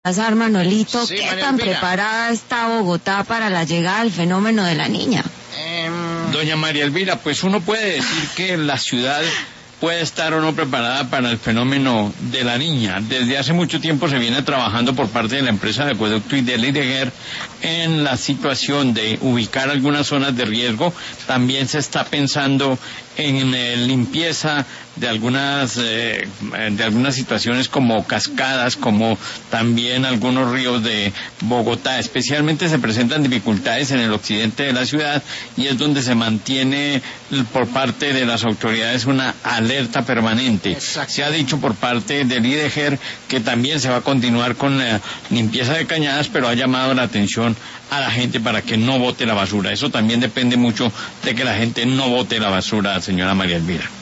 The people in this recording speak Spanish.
Manolito, Sí, ¿qué María tan Elvira. preparada está Bogotá para la llegada del fenómeno de la niña? Doña María Elvira, pues uno puede decir que la ciudad puede estar o no preparada para el fenómeno de la niña. Desde hace mucho tiempo se viene trabajando por parte de la empresa de acueducto y de Lidegher en la situación de ubicar algunas zonas de riesgo. También se está pensando en limpieza de algunas situaciones como cascadas, como también algunos ríos de Bogotá. Especialmente se presentan dificultades en el occidente de la ciudad y es donde se mantiene por parte de las autoridades una alerta permanente. Se ha dicho por parte del IDEGER que también se va a continuar con la limpieza de cañadas, pero ha llamado la atención a la gente para que no bote la basura. Eso también depende mucho de que la gente no bote la basura, señora María Elvira.